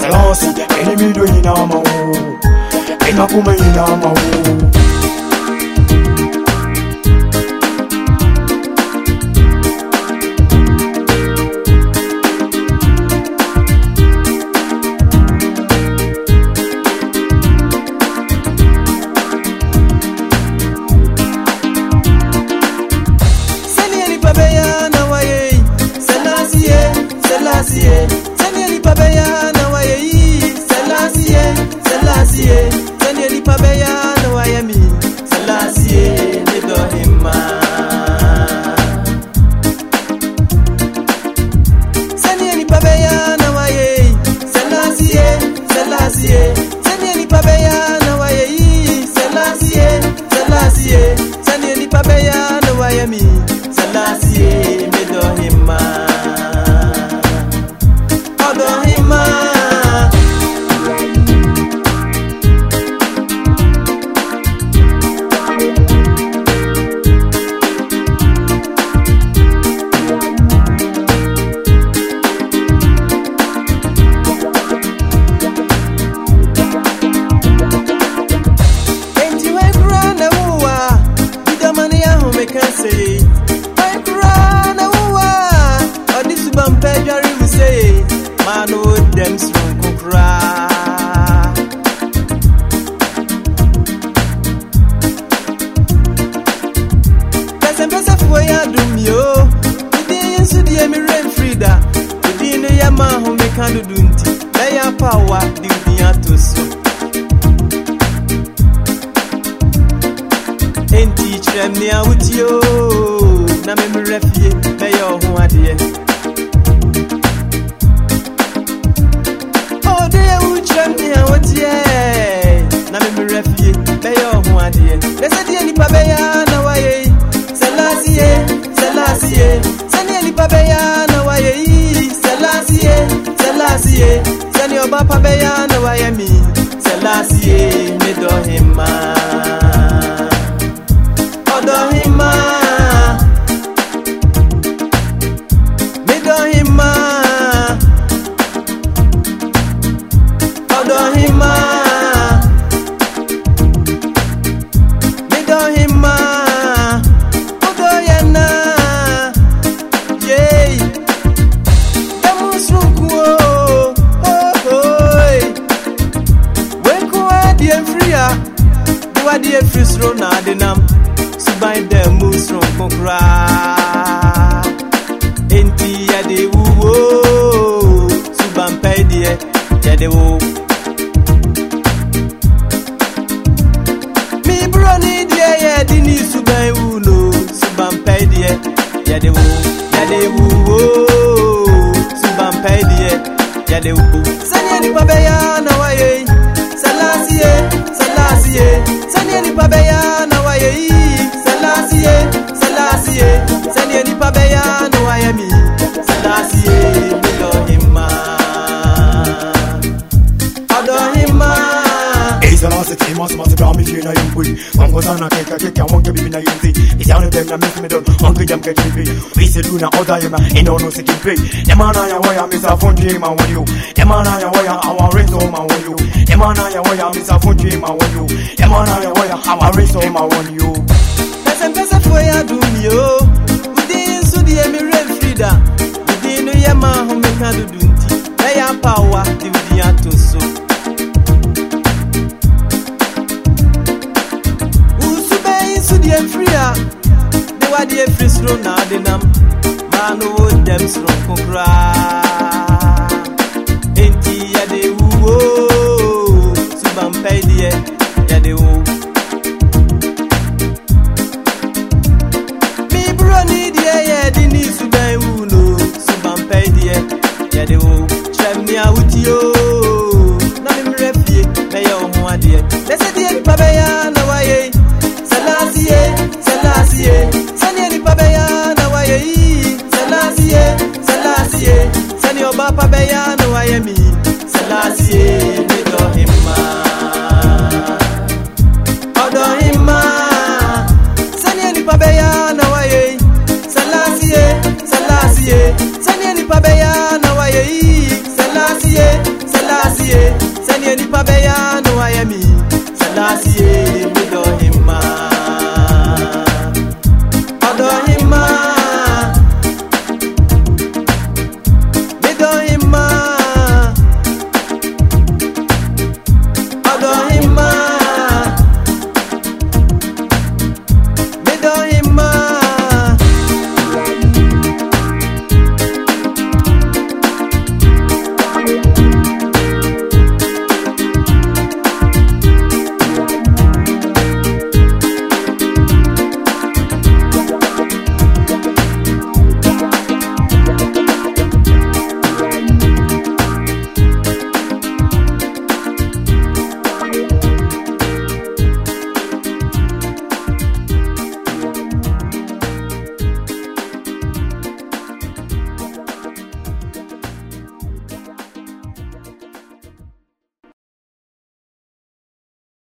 Selassie, enemy do in our mouth. Ain't a woman in our mouth. Seni pabeya na waye Selassie Seni pabeya na waye mi Selassie ni dohima Seni pabeya na waye Selassie Seni pabeya na waye Selassie Seni pabeya na waye mi Selassie ni dohima Mano dem strong kukra Pesa fo ya dumio Idi nsu die mi rem frida Idi no ya ma ho me kan dudunti Me ya power di udia to so Enti chrem ni awutio Na me refie me yo ho ade na me refie be yo ho ade le se die nipa be ya na waye Selassie seni nipa be ya na waye Selassie seni oba pa be ya na waye mi Selassie me dohima odohima me dohima odohima Wadi frisro na denam subai dem musro kokra enti ya de wuwo suban pedie ya de wo mi bro ni die ya di ni subai wuno suban pedie ya de wuwo suban pedie ya de wo sani ni pabeya na waye Selassie Seni pabeya na waye Selassie Seni pabeya na waye mi Selassie Elohima Selassie must be me feel na yumpi Mango sana keka wanke bibi na yumpi Isiano dem na miss me don Uncle jam ke chipi We se do na oda yema Ino no se kimpe Demana ya waya misa fonje ma wanyo Demana ya waya awa reso ma wanyo Demana ya waya misa fonje ma wanyo Demana ya waya awa reso ma wanyo Pesa fo ya dumio Udin su die mi rem frida Udin no yema ho me kan dudunti Na ya power di udia to so Sudie fria de wadi frisro na denam manu wo dem sro kokra enti ya de wo suban pedie ya de wo mi bro ni die ya di ni suban wuno suban pedie ya de wo chrem ni awutio na me refie me yo ho ade le se die pa be ya na waye Selassie Seni pabeya na waye Selassie Dani nipa beya no ayemi